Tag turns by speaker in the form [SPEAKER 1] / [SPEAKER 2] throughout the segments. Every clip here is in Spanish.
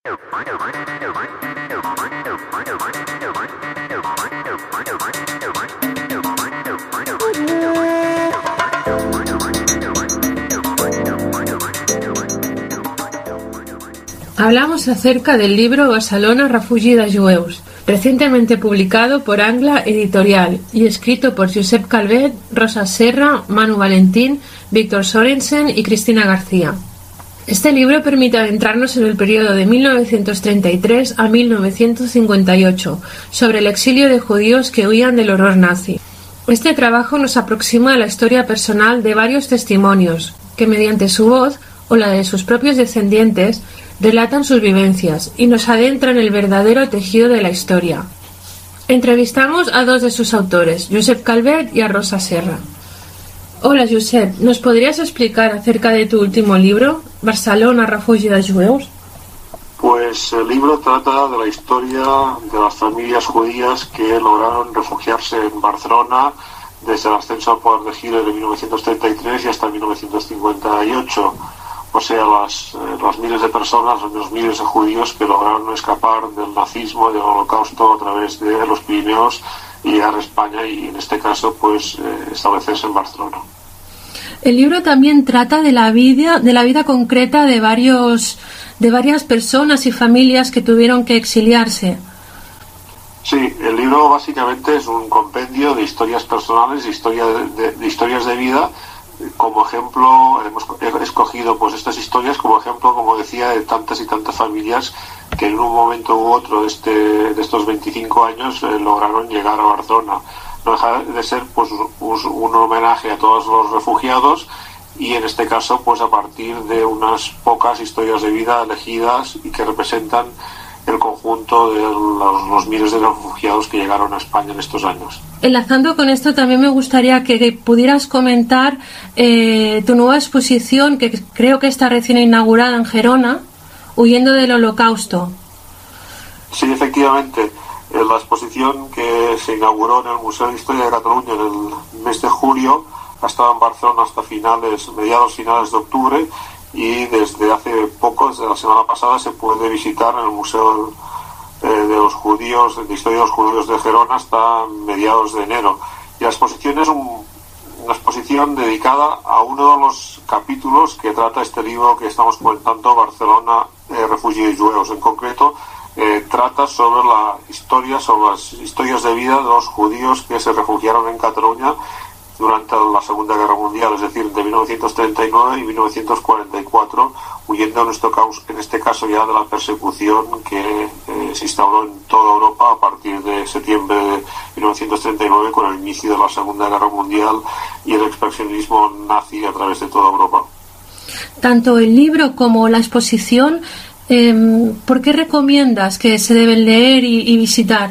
[SPEAKER 1] Hablamos acerca del libro Barcelona, refugi de jueus, recientemente publicado por Angla Editorial y escrito por Josep Calvet, Rosa Serra, Manu Valentín, Víctor Sorensen y Cristina García. Este libro permite adentrarnos en el periodo de 1933 a 1958, sobre el exilio de judíos que huían del horror nazi. Este trabajo nos aproxima a la historia personal de varios testimonios, que mediante su voz o la de sus propios descendientes relatan sus vivencias y nos adentran en el verdadero tejido de la historia. Entrevistamos a dos de sus autores, Josep Calvet y a Rosa Serra. Hola Josep, ¿nos podrías explicar acerca de tu último libro, Barcelona, refugi de jueus?
[SPEAKER 2] Pues el libro trata de la historia de las familias judías que lograron refugiarse en Barcelona desde el ascenso al poder de Hitler de 1933 y hasta 1958. O sea, las miles de personas, los miles de judíos que lograron escapar del nazismo y del holocausto a través de los Pirineos y llegar a España y en este caso pues establecerse en Barcelona.
[SPEAKER 1] El libro también trata de la vida concreta de varias personas y familias que tuvieron que exiliarse.
[SPEAKER 2] Sí, el libro básicamente es un compendio de historias personales, de historias de vida. Como ejemplo, hemos escogido pues estas historias como ejemplo, como decía, de tantas y tantas familias que en un momento u otro de estos 25 años lograron llegar a Barcelona. No deja de ser pues un homenaje a todos los refugiados y en este caso pues a partir de unas pocas historias de vida elegidas y que representan el conjunto de los miles de refugiados que llegaron a España en estos años.
[SPEAKER 1] Enlazando con esto, también me gustaría que pudieras comentar tu nueva exposición, que creo que está recién inaugurada en Gerona, Huyendo del Holocausto.
[SPEAKER 2] Sí, efectivamente. La exposición que se inauguró en el Museo de Historia de Cataluña en el mes de julio ha estado en Barcelona hasta mediados finales de octubre, y desde hace poco, desde la semana pasada, se puede visitar en el Museo de los Judíos, de Historia de los Judíos de Gerona, hasta mediados de enero. Y la exposición es una exposición dedicada a uno de los capítulos que trata este libro que estamos comentando, Barcelona, refugi de jueus. En concreto, trata sobre las historias de vida de los judíos que se refugiaron en Cataluña durante la Segunda Guerra Mundial, es decir, de 1939 y 1944, huyendo en este caso ya de la persecución que se instauró en toda Europa a partir de septiembre de 1939 con el inicio de la Segunda Guerra Mundial y el expansionismo nazi a través de toda Europa.
[SPEAKER 1] Tanto el libro como la exposición, ¿por qué recomiendas que se deben leer y visitar?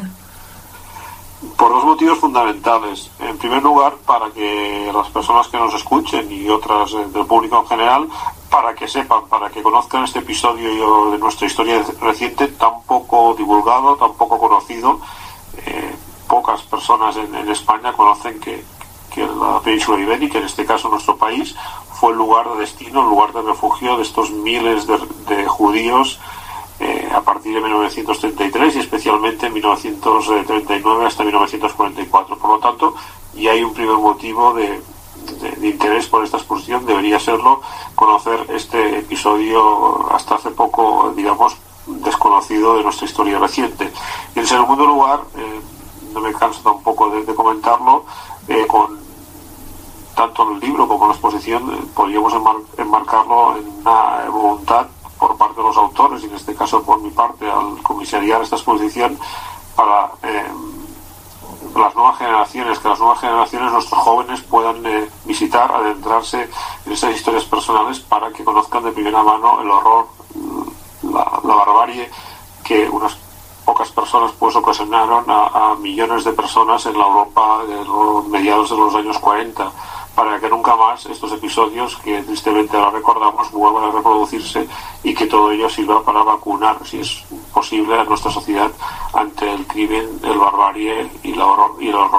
[SPEAKER 2] Por dos motivos fundamentales. En primer lugar, para que las personas que nos escuchen y otras del público en general, para que sepan, para que conozcan este episodio de nuestra historia reciente tan poco divulgado, tan poco conocido. Pocas personas en España conocen que la península ibérica, en este caso nuestro país, fue el lugar de destino, el lugar de refugio de estos miles de judíos a partir de 1933 y especialmente en 1939 hasta 1944. Por lo tanto, ya hay un primer motivo de interés por esta exposición, debería serlo conocer este episodio hasta hace poco, digamos, desconocido de nuestra historia reciente. Y en segundo lugar, no me canso tampoco de comentarlo, con tanto en el libro como en la exposición podríamos enmarcarlo en una voluntad por parte de los autores, y en este caso por mi parte al comisariar esta exposición, para las nuevas generaciones, que las nuevas generaciones, nuestros jóvenes, puedan visitar, adentrarse en esas historias personales para que conozcan de primera mano el horror, la barbarie que unas pocas personas pues ocasionaron a millones de personas en la Europa de los mediados de los años 40, para que nunca más estos episodios, que tristemente ahora recordamos, vuelvan a reproducirse y que todo ello sirva para vacunar, si es posible, a nuestra sociedad ante el crimen, el barbarie y el horror.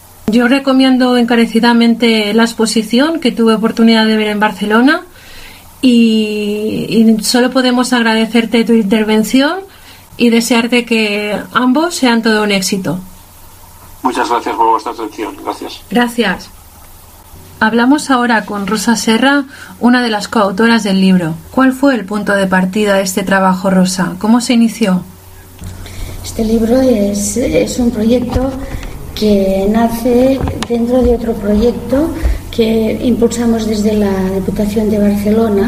[SPEAKER 1] Yo recomiendo encarecidamente la exposición que tuve oportunidad de ver en Barcelona y solo podemos agradecerte tu intervención y desearte que ambos sean todo un éxito.
[SPEAKER 2] Muchas gracias por vuestra atención. Gracias.
[SPEAKER 1] Gracias. Hablamos ahora con Rosa Serra, una de las coautoras del libro. ¿Cuál fue el punto de partida de este trabajo, Rosa? ¿Cómo se inició?
[SPEAKER 3] Este libro es un proyecto que nace dentro de otro proyecto que impulsamos desde la Diputación de Barcelona,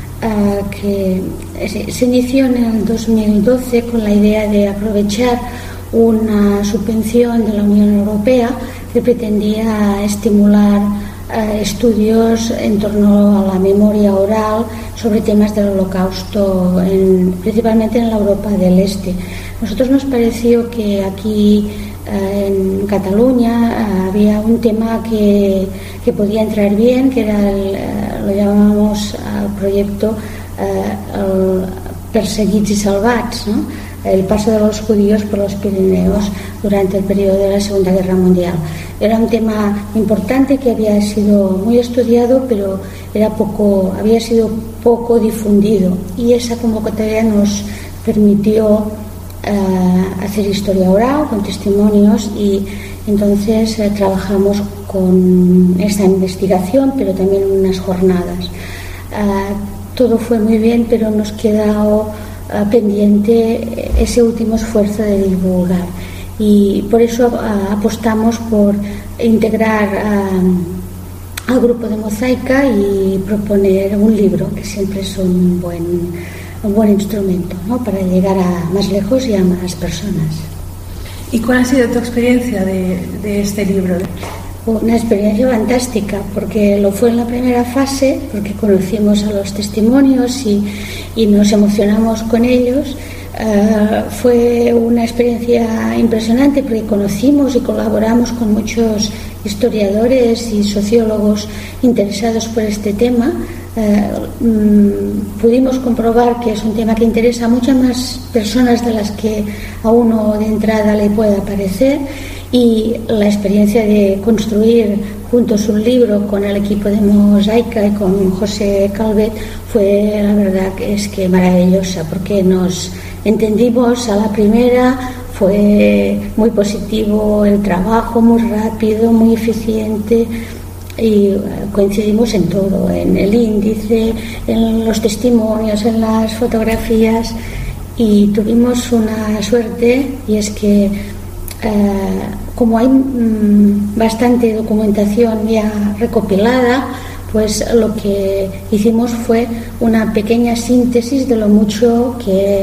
[SPEAKER 3] que se inició en el 2012 con la idea de aprovechar una subvención de la Unión Europea que pretendía estimular estudios en torno a la memoria oral sobre temas del Holocausto, principalmente en la Europa del Este. A nosotros nos pareció que aquí en Cataluña había un tema que podía entrar bien, que era lo llamamos al proyecto Perseguits y Salvats, ¿no? El paso de los judíos por los Pirineos durante el periodo de la Segunda Guerra Mundial. Era un tema importante que había sido muy estudiado, pero había sido poco difundido, y esa convocatoria nos permitió hacer historia oral con testimonios, y entonces trabajamos con esta investigación, pero también en unas jornadas. Todo fue muy bien, pero nos quedó pendiente ese último esfuerzo de divulgar, y por eso apostamos por integrar al grupo de Mosaica y proponer un libro, que siempre es un buen instrumento, ¿no?, para llegar a más lejos y a más personas.
[SPEAKER 1] ¿Y cuál ha sido tu experiencia de este libro?
[SPEAKER 3] Una experiencia fantástica, porque lo fue en la primera fase, porque conocimos a los testimonios y nos emocionamos con ellos. Fue una experiencia impresionante, porque conocimos y colaboramos con muchos historiadores y sociólogos interesados por este tema. Pudimos comprobar que es un tema que interesa a muchas más personas de las que a uno de entrada le pueda parecer, y la experiencia de construir juntos un libro con el equipo de Mosaica y con José Calvet fue, la verdad, que maravillosa, porque nos entendimos a la primera. Fue muy positivo el trabajo, muy rápido, muy eficiente, y coincidimos en todo, en el índice, en los testimonios, en las fotografías, y tuvimos una suerte, y es que como hay bastante documentación ya recopilada, pues lo que hicimos fue una pequeña síntesis de lo mucho que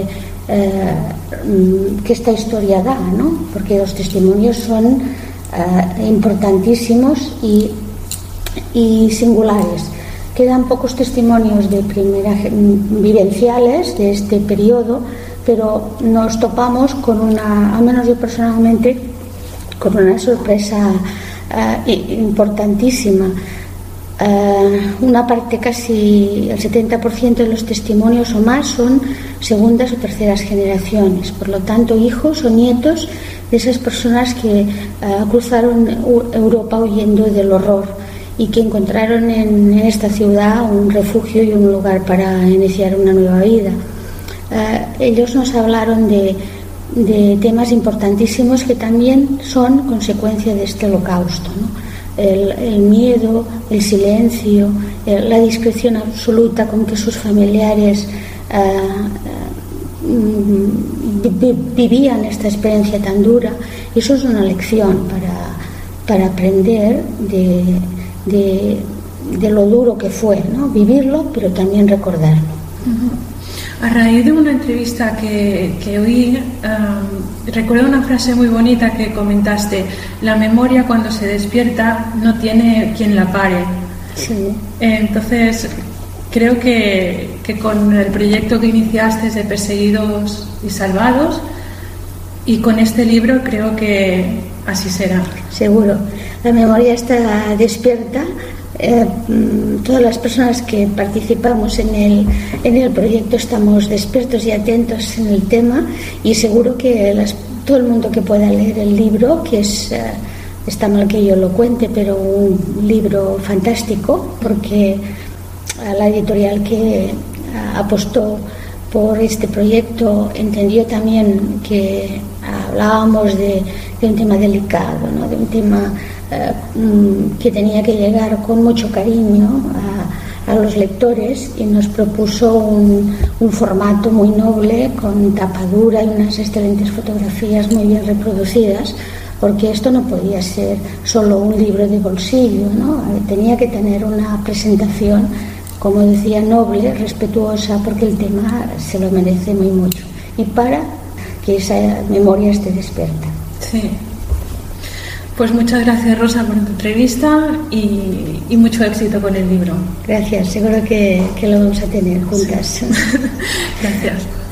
[SPEAKER 3] esta historia da, ¿no? Porque los testimonios son importantísimos y singulares. Quedan pocos testimonios de vivenciales de este periodo, pero nos topamos con al menos yo personalmente, con una sorpresa importantísima. Una parte, casi el 70% de los testimonios o más, son segundas o terceras generaciones, por lo tanto hijos o nietos de esas personas que cruzaron Europa huyendo del horror y que encontraron en esta ciudad un refugio y un lugar para iniciar una nueva vida. Ellos nos hablaron de temas importantísimos que también son consecuencia de este holocausto, ¿no? El miedo, el silencio, la discreción absoluta con que sus familiares vivían esta experiencia tan dura. Y eso es una lección para aprender de lo duro que fue, ¿no? Vivirlo, pero también recordarlo.
[SPEAKER 1] A raíz de una entrevista que oí, recuerdo una frase muy bonita que comentaste: la memoria, cuando se despierta, no tiene quien la pare.
[SPEAKER 3] Sí.
[SPEAKER 1] Entonces, creo que con el proyecto que iniciaste de Perseguidos y Salvados, y con este libro, creo que así será.
[SPEAKER 3] Seguro. La memoria está despierta. Todas las personas que participamos en el proyecto estamos despiertos y atentos en el tema, y seguro que todo el mundo que pueda leer el libro, que está mal que yo lo cuente, pero un libro fantástico, porque a la editorial que apostó por este proyecto entendió también que hablábamos de un tema delicado, ¿no? De un tema que tenía que llegar con mucho cariño a los lectores, y nos propuso un formato muy noble, con tapadura y unas excelentes fotografías muy bien reproducidas, porque esto no podía ser solo un libro de bolsillo, ¿no? Tenía que tener una presentación, como decía, noble, respetuosa, porque el tema se lo merece muy mucho, y para que esa memoria esté despierta.
[SPEAKER 1] Sí. Pues muchas gracias, Rosa, por tu entrevista y mucho éxito con el libro.
[SPEAKER 3] Gracias, seguro que lo vamos a tener juntas.
[SPEAKER 1] Sí. Gracias.